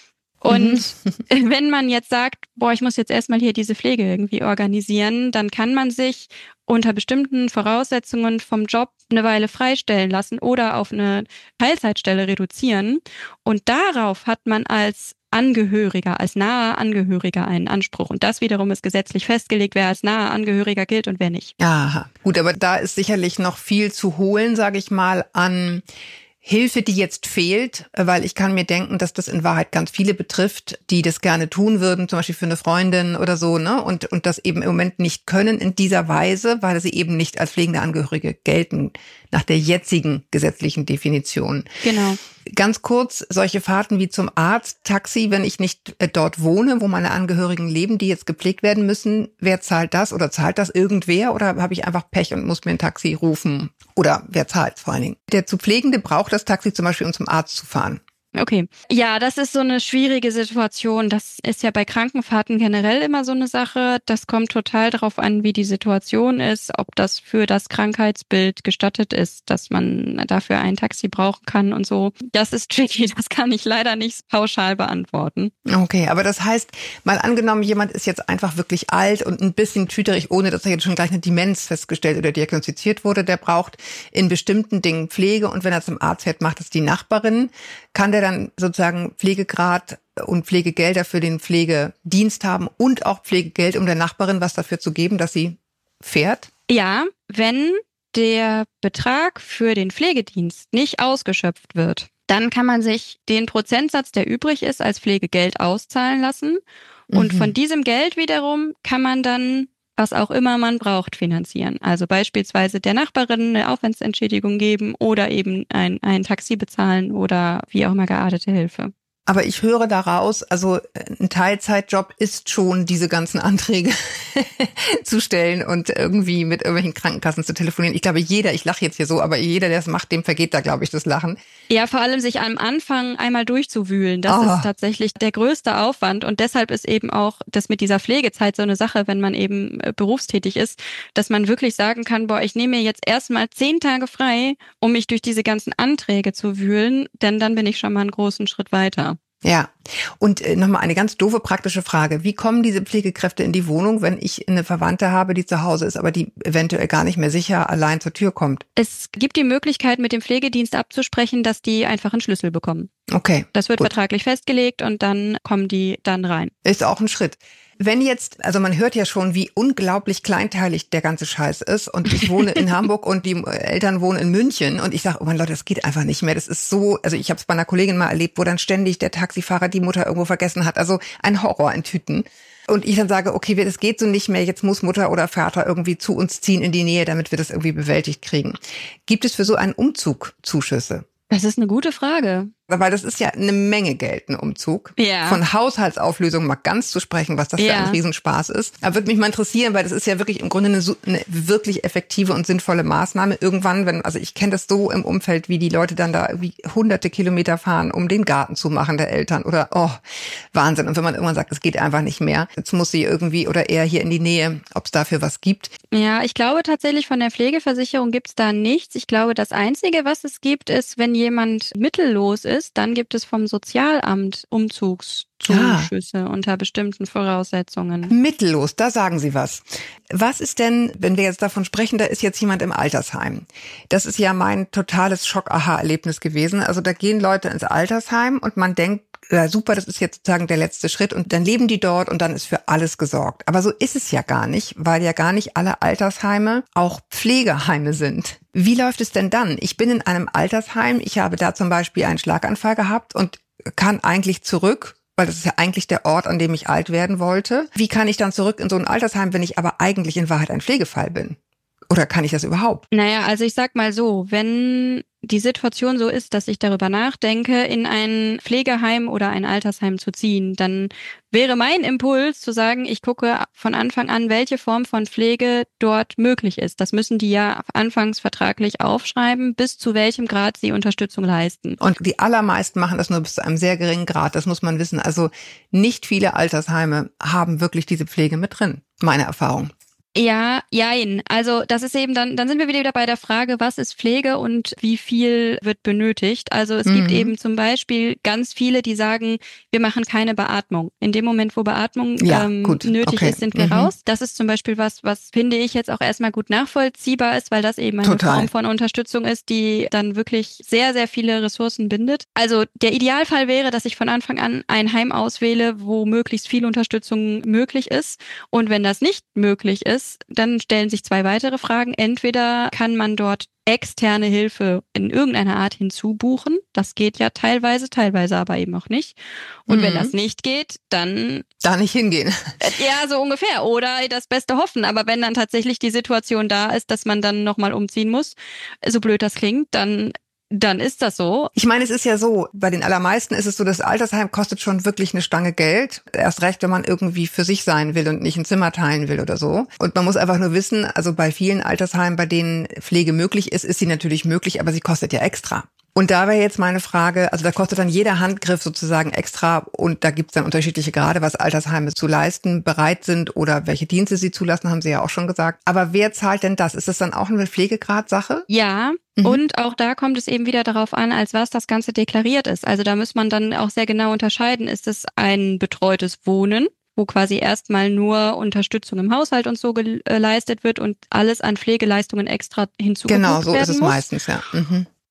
Und wenn man jetzt sagt, ich muss jetzt erstmal hier diese Pflege irgendwie organisieren, dann kann man sich unter bestimmten Voraussetzungen vom Job eine Weile freistellen lassen oder auf eine Teilzeitstelle reduzieren. Und darauf hat man als Angehöriger, als naher Angehöriger einen Anspruch. Und das wiederum ist gesetzlich festgelegt, wer als naher Angehöriger gilt und wer nicht.
Aha, gut, aber da ist sicherlich noch viel zu holen, sage ich mal, an Hilfe, die jetzt fehlt, weil ich kann mir denken, dass das in Wahrheit ganz viele betrifft, die das gerne tun würden, zum Beispiel für eine Freundin oder so, ne? Und das eben im Moment nicht können in dieser Weise, weil sie eben nicht als pflegende Angehörige gelten, nach der jetzigen gesetzlichen Definition.
Genau.
Ganz kurz, solche Fahrten wie zum Arzt, Taxi, wenn ich nicht dort wohne, wo meine Angehörigen leben, die jetzt gepflegt werden müssen, wer zahlt das oder zahlt das irgendwer oder habe ich einfach Pech und muss mir ein Taxi rufen? Oder wer zahlt vor allen Dingen? Der zu Pflegende braucht das Taxi zum Beispiel, um zum Arzt zu fahren.
Okay. Ja, das ist so eine schwierige Situation. Das ist ja bei Krankenfahrten generell immer so eine Sache. Das kommt total darauf an, wie die Situation ist, ob das für das Krankheitsbild gestattet ist, dass man dafür ein Taxi brauchen kann und so. Das ist tricky, das kann ich leider nicht pauschal beantworten.
Okay, aber das heißt, mal angenommen, jemand ist jetzt einfach wirklich alt und ein bisschen tüterig, ohne dass er jetzt schon gleich eine Demenz festgestellt oder diagnostiziert wurde, der braucht in bestimmten Dingen Pflege und wenn er zum Arzt fährt, macht es die Nachbarin. Kann der dann sozusagen Pflegegrad und Pflegegelder für den Pflegedienst haben und auch Pflegegeld, um der Nachbarin was dafür zu geben, dass sie fährt?
Ja, wenn der Betrag für den Pflegedienst nicht ausgeschöpft wird, dann kann man sich den Prozentsatz, der übrig ist, als Pflegegeld auszahlen lassen. Und von diesem Geld wiederum kann man dann, was auch immer man braucht, finanzieren. Also beispielsweise der Nachbarin eine Aufwandsentschädigung geben oder eben ein Taxi bezahlen oder wie auch immer geartete Hilfe.
Aber ich höre daraus, also ein Teilzeitjob ist schon, diese ganzen Anträge zu stellen und irgendwie mit irgendwelchen Krankenkassen zu telefonieren. Ich glaube, ich lache jetzt hier so, aber jeder, der es macht, dem vergeht da, glaube ich, das Lachen.
Ja, vor allem sich am Anfang einmal durchzuwühlen, das ist tatsächlich der größte Aufwand. Und deshalb ist eben auch das mit dieser Pflegezeit so eine Sache, wenn man eben berufstätig ist, dass man wirklich sagen kann, ich nehme mir jetzt erstmal 10 Tage frei, um mich durch diese ganzen Anträge zu wühlen, denn dann bin ich schon mal einen großen Schritt weiter.
Ja, und nochmal eine ganz doofe praktische Frage. Wie kommen diese Pflegekräfte in die Wohnung, wenn ich eine Verwandte habe, die zu Hause ist, aber die eventuell gar nicht mehr sicher allein zur Tür kommt?
Es gibt die Möglichkeit, mit dem Pflegedienst abzusprechen, dass die einfach einen Schlüssel bekommen.
Okay.
Das wird vertraglich festgelegt und dann kommen die dann rein.
Ist auch ein Schritt. Wenn jetzt, also man hört ja schon, wie unglaublich kleinteilig der ganze Scheiß ist und ich wohne in Hamburg und die Eltern wohnen in München und ich sage, oh mein Leute, das geht einfach nicht mehr. Das ist so, also ich habe es bei einer Kollegin mal erlebt, wo dann ständig der Taxifahrer die Mutter irgendwo vergessen hat. Also ein Horror in Tüten. Und ich dann sage, okay, das geht so nicht mehr, jetzt muss Mutter oder Vater irgendwie zu uns ziehen in die Nähe, damit wir das irgendwie bewältigt kriegen. Gibt es für so einen Umzug Zuschüsse?
Das ist eine gute Frage.
Weil das ist ja eine Menge Geld, ein Umzug.
Ja.
Von Haushaltsauflösung mal ganz zu sprechen, was das für ein Riesenspaß ist. Aber würde mich mal interessieren, weil das ist ja wirklich im Grunde eine wirklich effektive und sinnvolle Maßnahme. Irgendwann, also ich kenne das so im Umfeld, wie die Leute dann da irgendwie hunderte Kilometer fahren, um den Garten zu machen der Eltern oder, Wahnsinn. Und wenn man irgendwann sagt, es geht einfach nicht mehr, jetzt muss sie irgendwie oder eher hier in die Nähe, ob es dafür was gibt.
Ja, ich glaube tatsächlich von der Pflegeversicherung gibt's da nichts. Ich glaube, das Einzige, was es gibt, ist, wenn jemand mittellos ist, dann gibt es vom Sozialamt Umzugszuschüsse unter bestimmten Voraussetzungen.
Mittellos, da sagen Sie was. Was ist denn, wenn wir jetzt davon sprechen, da ist jetzt jemand im Altersheim? Das ist ja mein totales Schock-Aha-Erlebnis gewesen. Also da gehen Leute ins Altersheim und man denkt, ja super, das ist jetzt sozusagen der letzte Schritt und dann leben die dort und dann ist für alles gesorgt. Aber so ist es ja gar nicht, weil ja gar nicht alle Altersheime auch Pflegeheime sind. Wie läuft es denn dann? Ich bin in einem Altersheim, ich habe da zum Beispiel einen Schlaganfall gehabt und kann eigentlich zurück, weil das ist ja eigentlich der Ort, an dem ich alt werden wollte. Wie kann ich dann zurück in so ein Altersheim, wenn ich aber eigentlich in Wahrheit ein Pflegefall bin? Oder kann ich das überhaupt?
Naja, also ich sag mal so, wenn die Situation so ist, dass ich darüber nachdenke, in ein Pflegeheim oder ein Altersheim zu ziehen, dann wäre mein Impuls zu sagen, ich gucke von Anfang an, welche Form von Pflege dort möglich ist. Das müssen die ja anfangs vertraglich aufschreiben, bis zu welchem Grad sie Unterstützung leisten.
Und die allermeisten machen das nur bis zu einem sehr geringen Grad, das muss man wissen. Also nicht viele Altersheime haben wirklich diese Pflege mit drin, meine Erfahrung.
Ja, jein. Also das ist eben dann sind wir wieder bei der Frage, was ist Pflege und wie viel wird benötigt. Also es gibt eben zum Beispiel ganz viele, die sagen, wir machen keine Beatmung. In dem Moment, wo Beatmung nötig ist, sind wir raus. Das ist zum Beispiel was finde ich jetzt auch erstmal gut nachvollziehbar ist, weil das eben eine Form von Unterstützung ist, die dann wirklich sehr, sehr viele Ressourcen bindet. Also der Idealfall wäre, dass ich von Anfang an ein Heim auswähle, wo möglichst viel Unterstützung möglich ist. Und wenn das nicht möglich ist, dann stellen sich 2 weitere Fragen. Entweder kann man dort externe Hilfe in irgendeiner Art hinzubuchen. Das geht ja teilweise aber eben auch nicht. Und wenn das nicht geht, dann...
Da nicht hingehen.
Ja, so ungefähr. Oder das Beste hoffen. Aber wenn dann tatsächlich die Situation da ist, dass man dann nochmal umziehen muss, so blöd das klingt, dann ist das so.
Ich meine, es ist ja so, bei den allermeisten ist es so, das Altersheim kostet schon wirklich eine Stange Geld. Erst recht, wenn man irgendwie für sich sein will und nicht ein Zimmer teilen will oder so. Und man muss einfach nur wissen, also bei vielen Altersheimen, bei denen Pflege möglich ist sie natürlich möglich, aber sie kostet ja extra. Und da wäre jetzt meine Frage, also da kostet dann jeder Handgriff sozusagen extra und da gibt's dann unterschiedliche Grade, was Altersheime zu leisten bereit sind oder welche Dienste sie zulassen, haben Sie ja auch schon gesagt. Aber wer zahlt denn das? Ist das dann auch eine Pflegegradsache?
Ja. Und auch da kommt es eben wieder darauf an, als was das Ganze deklariert ist. Also da muss man dann auch sehr genau unterscheiden. Ist es ein betreutes Wohnen, wo quasi erstmal nur Unterstützung im Haushalt und so geleistet wird und alles an Pflegeleistungen extra hinzugefügt werden muss?
Genau, so ist es meistens, ja.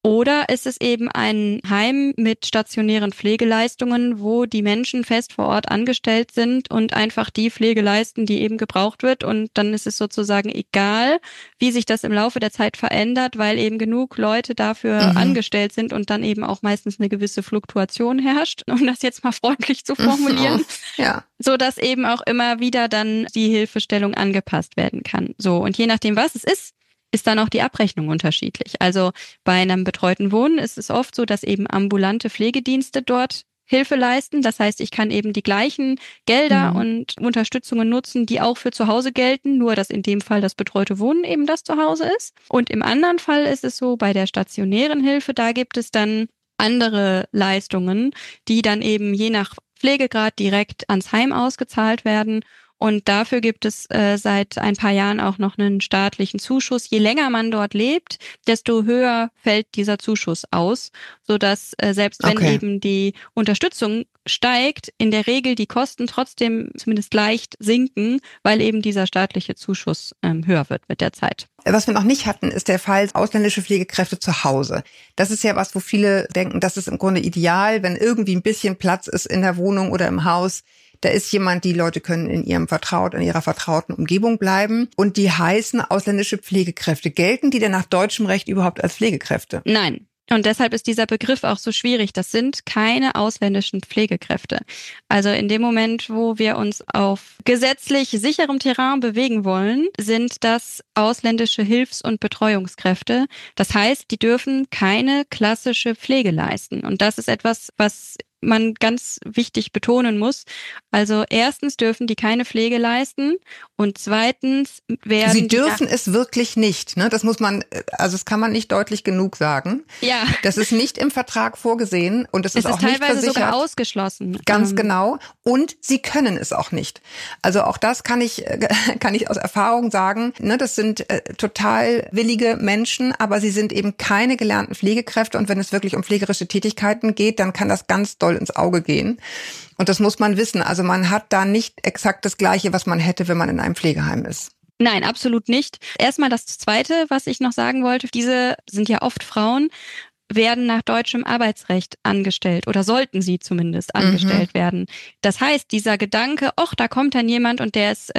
Oder ist es eben ein Heim mit stationären Pflegeleistungen, wo die Menschen fest vor Ort angestellt sind und einfach die Pflege leisten, die eben gebraucht wird. Und dann ist es sozusagen egal, wie sich das im Laufe der Zeit verändert, weil eben genug Leute dafür angestellt sind und dann eben auch meistens eine gewisse Fluktuation herrscht, um das jetzt mal freundlich zu formulieren.
Ja.
So dass eben auch immer wieder dann die Hilfestellung angepasst werden kann. So, und je nachdem, was es ist dann auch die Abrechnung unterschiedlich. Also bei einem betreuten Wohnen ist es oft so, dass eben ambulante Pflegedienste dort Hilfe leisten. Das heißt, ich kann eben die gleichen Gelder und Unterstützungen nutzen, die auch für zu Hause gelten, nur dass in dem Fall das betreute Wohnen eben das Zuhause ist. Und im anderen Fall ist es so, bei der stationären Hilfe, da gibt es dann andere Leistungen, die dann eben je nach Pflegegrad direkt ans Heim ausgezahlt werden. Und dafür gibt es seit ein paar Jahren auch noch einen staatlichen Zuschuss. Je länger man dort lebt, desto höher fällt dieser Zuschuss aus, sodass selbst wenn eben die Unterstützung steigt, in der Regel die Kosten trotzdem zumindest leicht sinken, weil eben dieser staatliche Zuschuss höher wird mit der Zeit.
Was wir noch nicht hatten, ist der Fall ausländische Pflegekräfte zu Hause. Das ist ja was, wo viele denken, das ist im Grunde ideal, wenn irgendwie ein bisschen Platz ist in der Wohnung oder im Haus. Da ist jemand, die Leute können in ihrer vertrauten Umgebung bleiben. Und die heißen ausländische Pflegekräfte. Gelten die denn nach deutschem Recht überhaupt als Pflegekräfte?
Nein. Und deshalb ist dieser Begriff auch so schwierig. Das sind keine ausländischen Pflegekräfte. Also in dem Moment, wo wir uns auf gesetzlich sicherem Terrain bewegen wollen, sind das ausländische Hilfs- und Betreuungskräfte. Das heißt, die dürfen keine klassische Pflege leisten. Und das ist etwas, was man ganz wichtig betonen muss. Also erstens dürfen die keine Pflege leisten und zweitens werden
sie dürfen es wirklich nicht, ne? Das muss man, also das kann man nicht deutlich genug sagen.
Ja.
Das ist nicht im Vertrag vorgesehen und es ist auch nicht versichert.
Es ist teilweise sogar ausgeschlossen.
Ganz genau. Und sie können es auch nicht. Also auch das kann ich aus Erfahrung sagen, ne? Das sind total willige Menschen, aber sie sind eben keine gelernten Pflegekräfte und wenn es wirklich um pflegerische Tätigkeiten geht, dann kann das ganz doll ins Auge gehen. Und das muss man wissen. Also man hat da nicht exakt das Gleiche, was man hätte, wenn man in einem Pflegeheim ist.
Nein, absolut nicht. Erstmal das Zweite, was ich noch sagen wollte. Diese sind ja oft Frauen, werden nach deutschem Arbeitsrecht angestellt oder sollten sie zumindest angestellt werden. Das heißt, dieser Gedanke, da kommt dann jemand und der ist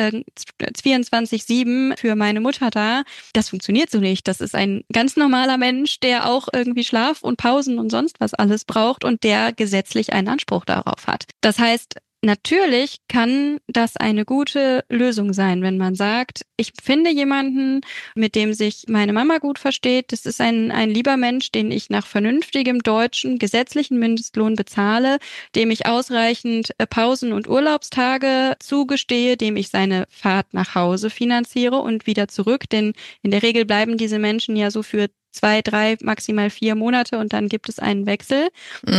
24/7 für meine Mutter da, das funktioniert so nicht. Das ist ein ganz normaler Mensch, der auch irgendwie Schlaf und Pausen und sonst was alles braucht und der gesetzlich einen Anspruch darauf hat. Das heißt, natürlich kann das eine gute Lösung sein, wenn man sagt, ich finde jemanden, mit dem sich meine Mama gut versteht. Das ist ein lieber Mensch, den ich nach vernünftigem deutschen gesetzlichen Mindestlohn bezahle, dem ich ausreichend Pausen- und Urlaubstage zugestehe, dem ich seine Fahrt nach Hause finanziere und wieder zurück. Denn in der Regel bleiben diese Menschen ja so für 2, 3, maximal 4 Monate und dann gibt es einen Wechsel.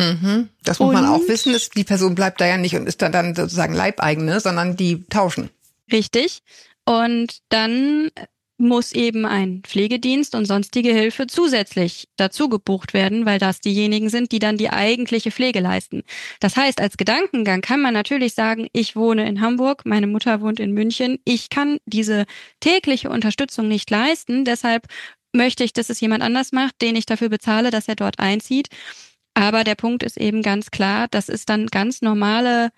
Das muss man auch wissen, die Person bleibt da ja nicht und ist dann sozusagen Leibeigene, sondern die tauschen.
Richtig. Und dann muss eben ein Pflegedienst und sonstige Hilfe zusätzlich dazu gebucht werden, weil das diejenigen sind, die dann die eigentliche Pflege leisten. Das heißt, als Gedankengang kann man natürlich sagen, ich wohne in Hamburg, meine Mutter wohnt in München, ich kann diese tägliche Unterstützung nicht leisten, deshalb möchte ich, dass es jemand anders macht, den ich dafür bezahle, dass er dort einzieht. Aber der Punkt ist eben ganz klar, das ist dann ganz normale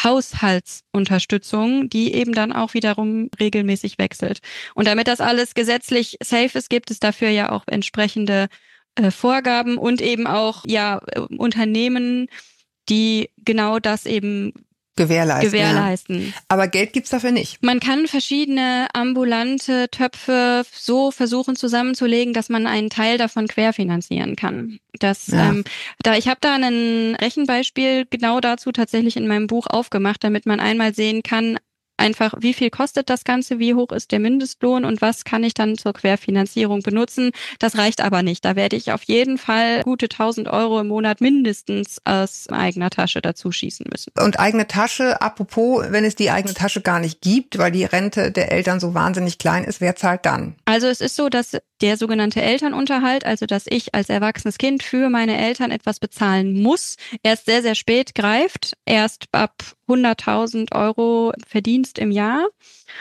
Haushaltsunterstützung, die eben dann auch wiederum regelmäßig wechselt. Und damit das alles gesetzlich safe ist, gibt es dafür ja auch entsprechende Vorgaben und eben auch Unternehmen, die genau das eben gewährleisten.
Ja. Aber Geld gibt's dafür nicht.
Man kann verschiedene ambulante Töpfe so versuchen zusammenzulegen, dass man einen Teil davon querfinanzieren kann. Ich habe da ein Rechenbeispiel genau dazu tatsächlich in meinem Buch aufgemacht, damit man einmal sehen kann, einfach, wie viel kostet das Ganze, wie hoch ist der Mindestlohn und was kann ich dann zur Querfinanzierung benutzen. Das reicht aber nicht. Da werde ich auf jeden Fall gute 1.000 € im Monat mindestens aus eigener Tasche dazu schießen müssen.
Und eigene Tasche, apropos, wenn es die eigene Tasche gar nicht gibt, weil die Rente der Eltern so wahnsinnig klein ist, wer zahlt dann?
Also es ist so, dass der sogenannte Elternunterhalt, also dass ich als erwachsenes Kind für meine Eltern etwas bezahlen muss, erst sehr, sehr spät greift, erst ab 100.000 € Verdienst im Jahr.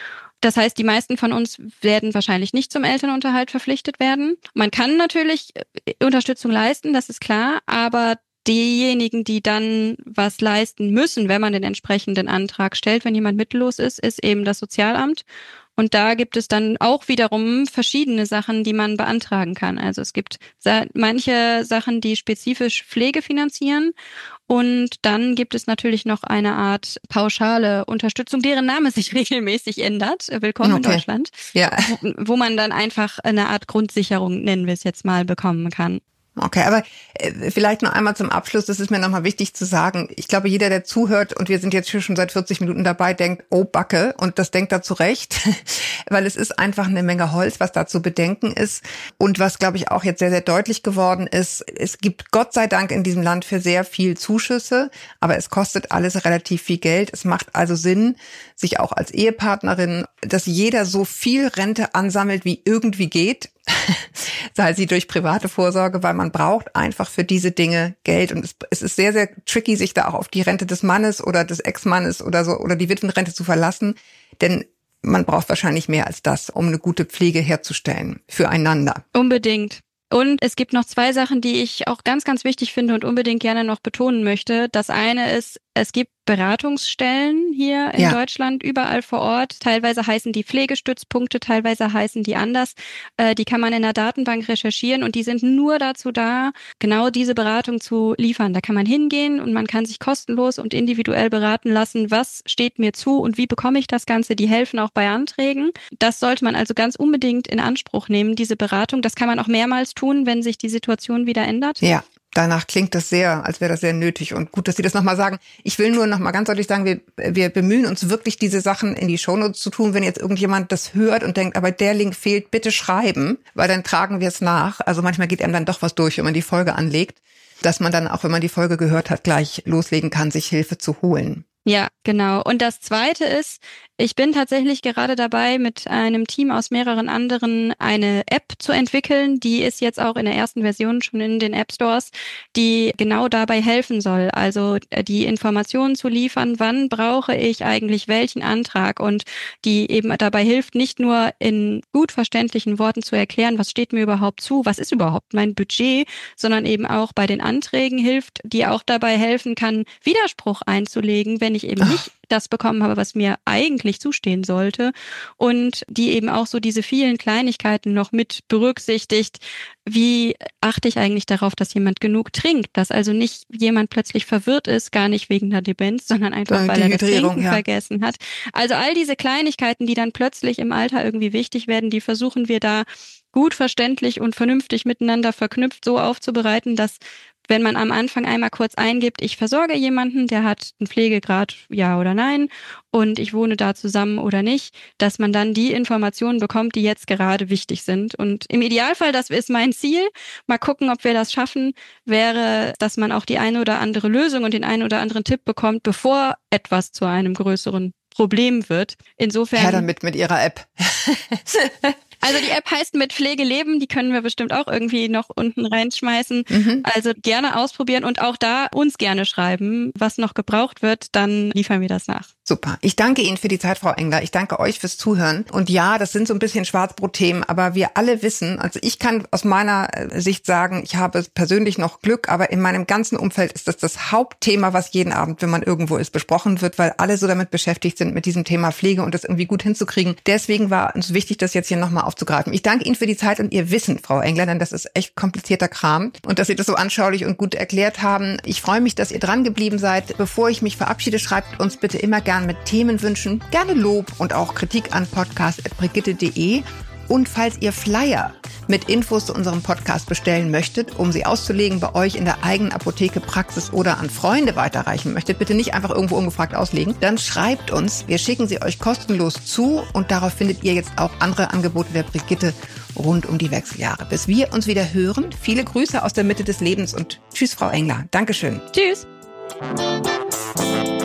Das heißt, die meisten von uns werden wahrscheinlich nicht zum Elternunterhalt verpflichtet werden. Man kann natürlich Unterstützung leisten, das ist klar, aber diejenigen, die dann was leisten müssen, wenn man den entsprechenden Antrag stellt, wenn jemand mittellos ist eben das Sozialamt. Und da gibt es dann auch wiederum verschiedene Sachen, die man beantragen kann. Also es gibt manche Sachen, die spezifisch Pflege finanzieren. Und dann gibt es natürlich noch eine Art pauschale Unterstützung, deren Name sich regelmäßig ändert. Willkommen in Deutschland. Ja. Wo man dann einfach eine Art Grundsicherung, nennen wir es jetzt mal, bekommen kann.
Okay, aber vielleicht noch einmal zum Abschluss, das ist mir nochmal wichtig zu sagen. Ich glaube, jeder, der zuhört, und wir sind jetzt hier schon seit 40 Minuten dabei, denkt, oh Backe, und das denkt er zu Recht, weil es ist einfach eine Menge Holz, was da zu bedenken ist. Und was, glaube ich, auch jetzt sehr, sehr deutlich geworden ist, es gibt Gott sei Dank in diesem Land für sehr viel Zuschüsse, aber es kostet alles relativ viel Geld. Es macht also Sinn, sich auch als Ehepartnerin, dass jeder so viel Rente ansammelt, wie irgendwie geht, sei sie durch private Vorsorge, weil man braucht einfach für diese Dinge Geld. Und es ist sehr, sehr tricky, sich da auch auf die Rente des Mannes oder des Ex-Mannes oder so oder die Witwenrente zu verlassen. Denn man braucht wahrscheinlich mehr als das, um eine gute Pflege herzustellen füreinander.
Unbedingt. Und es gibt noch 2 Sachen, die ich auch ganz, ganz wichtig finde und unbedingt gerne noch betonen möchte. Das eine ist, es gibt Beratungsstellen hier in Deutschland, überall vor Ort. Teilweise heißen die Pflegestützpunkte, teilweise heißen die anders. Die kann man in der Datenbank recherchieren und die sind nur dazu da, genau diese Beratung zu liefern. Da kann man hingehen und man kann sich kostenlos und individuell beraten lassen, was steht mir zu und wie bekomme ich das Ganze. Die helfen auch bei Anträgen. Das sollte man also ganz unbedingt in Anspruch nehmen, diese Beratung. Das kann man auch mehrmals tun, wenn sich die Situation wieder ändert.
Ja. Danach klingt das sehr, als wäre das sehr nötig und gut, dass Sie das nochmal sagen. Ich will nur nochmal ganz deutlich sagen, wir bemühen uns wirklich, diese Sachen in die Shownotes zu tun. Wenn jetzt irgendjemand das hört und denkt, aber der Link fehlt, bitte schreiben, weil dann tragen wir es nach. Also manchmal geht einem dann doch was durch, wenn man die Folge anlegt, dass man dann auch, wenn man die Folge gehört hat, gleich loslegen kann, sich Hilfe zu holen.
Ja, genau. Und das Zweite ist, ich bin tatsächlich gerade dabei, mit einem Team aus mehreren anderen eine App zu entwickeln. Die ist jetzt auch in der ersten Version schon in den App Stores, die genau dabei helfen soll. Also die Informationen zu liefern, wann brauche ich eigentlich welchen Antrag, und die eben dabei hilft, nicht nur in gut verständlichen Worten zu erklären, was steht mir überhaupt zu, was ist überhaupt mein Budget, sondern eben auch bei den Anträgen hilft, die auch dabei helfen kann, Widerspruch einzulegen, wenn ich eben nicht das bekommen habe, was mir eigentlich zustehen sollte, und die eben auch so diese vielen Kleinigkeiten noch mit berücksichtigt. Wie achte ich eigentlich darauf, dass jemand genug trinkt, dass also nicht jemand plötzlich verwirrt ist, gar nicht wegen der Demenz, sondern einfach, weil er das Trinken vergessen hat. Also all diese Kleinigkeiten, die dann plötzlich im Alter irgendwie wichtig werden, die versuchen wir da gut verständlich und vernünftig miteinander verknüpft so aufzubereiten, dass, wenn man am Anfang einmal kurz eingibt, ich versorge jemanden, der hat einen Pflegegrad, ja oder nein, und ich wohne da zusammen oder nicht, dass man dann die Informationen bekommt, die jetzt gerade wichtig sind. Und im Idealfall, das ist mein Ziel, mal gucken, ob wir das schaffen, wäre, dass man auch die eine oder andere Lösung und den einen oder anderen Tipp bekommt, bevor etwas zu einem größeren Problem wird. Insofern.
Her damit mit Ihrer App.
Also die App heißt Mit Pflege leben, die können wir bestimmt auch irgendwie noch unten reinschmeißen. Also gerne ausprobieren und auch da uns gerne schreiben, was noch gebraucht wird, dann liefern wir das nach.
Super. Ich danke Ihnen für die Zeit, Frau Engler. Ich danke euch fürs Zuhören. Und ja, das sind so ein bisschen Schwarzbrotthemen, aber wir alle wissen, also ich kann aus meiner Sicht sagen, ich habe persönlich noch Glück, aber in meinem ganzen Umfeld ist das Hauptthema, was jeden Abend, wenn man irgendwo ist, besprochen wird, weil alle so damit beschäftigt sind, mit diesem Thema Pflege und das irgendwie gut hinzukriegen. Deswegen war uns wichtig, das jetzt hier nochmal aufzugreifen. Ich danke Ihnen für die Zeit und Ihr Wissen, Frau Engler, denn das ist echt komplizierter Kram und dass Sie das so anschaulich und gut erklärt haben. Ich freue mich, dass ihr dran geblieben seid. Bevor ich mich verabschiede, schreibt uns bitte immer gern mit Themenwünschen, gerne Lob und auch Kritik an podcast@brigitte.de. Und falls ihr Flyer mit Infos zu unserem Podcast bestellen möchtet, um sie auszulegen bei euch in der eigenen Apotheke, Praxis oder an Freunde weiterreichen möchtet, bitte nicht einfach irgendwo ungefragt auslegen, dann schreibt uns. Wir schicken sie euch kostenlos zu und darauf findet ihr jetzt auch andere Angebote der Brigitte rund um die Wechseljahre. Bis wir uns wieder hören, viele Grüße aus der Mitte des Lebens und tschüss, Frau Engler. Dankeschön.
Tschüss.